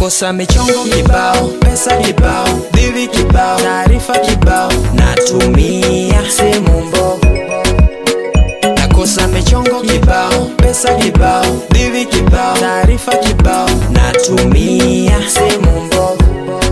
nakosa michongo kibao, pesa kibao, bibi kibao, taarifa kibao, natumia simu mbovu. Nakosa michongo kibao, pesa kibao, bibi kibao, taarifa kibao, natumia simu mbovu.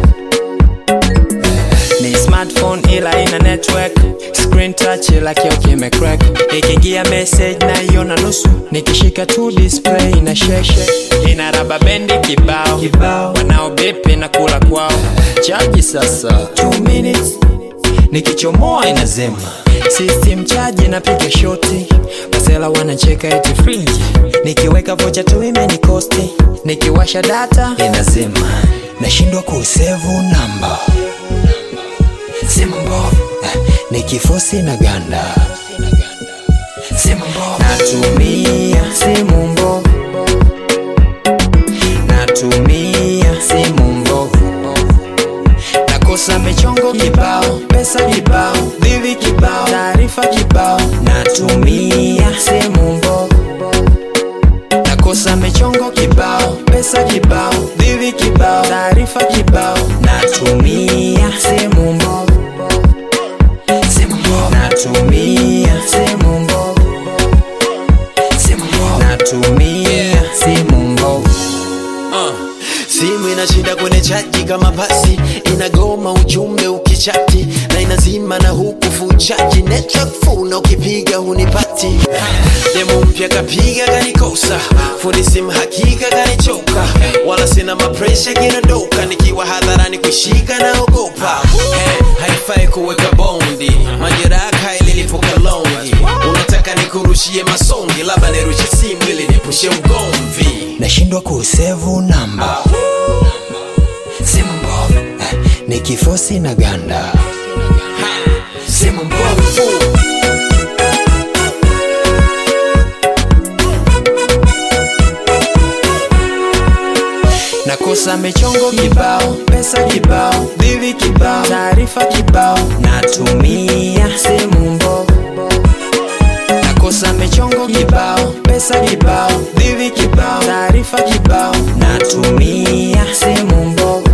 Ni smartphone ila ina network, screen touch ila kio kime crack. Ikiingia message na iona nusu, nikishika tu display ina shake. Ina raba bendi kibao, wanao bepe na kula kwao. Charge sasa 2 minutes, nikichomoa inazema. System charge na piga shoti, basela wanacheka eti free. Nikiweka vocha tu imenikosti, nikiwasha data inazema. Nashindwa kusave number, simu mbovu, nikifosi na ganda. Simu mbovu, natumia simu mbovu, natumia simu mbovu. Nakosa michongo kibao, pesa kibao, bibi kibao, taarifa kibao, natumia simu mbovu. Nakosa michongo kibao, pesa kibao, bibi kibao, taarifa kibao, natumia simu mbovu. Simu mbovu, natumia simu mbovu. Simu mbovu, natumia simu mbovu. Simu inashinda kwenye chaji kama pasi, inagoma ujumbe ukichati, na inazima na huku full charge. Network full na ukipiga hunipati. Demo mpya kapiga kanikosa, fundi simu hakika kanichoka. Wala sina mapresha kinadoka, nikiwa hadharani kushika na ogopa. Haifai kuweka bondi, majeraha ililipuka longi. Unataka nikurushie masongi, labda nirushe simu ili nipushe ugomvi. Nashindwa kusave number, simu mbovu, nikifosi na ganda. Simu mbovu. Nakosa michongo kibao, pesa kibao, bibi kibao, taarifa kibao, natumia simu mbovu. Nakosa michongo kibao, pesa kibao, bibi kibao, taarifa kibao, natumia simu mbovu.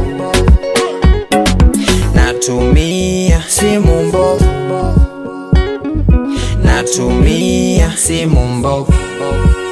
Natumia simu mbovu, natumia simu mbovu.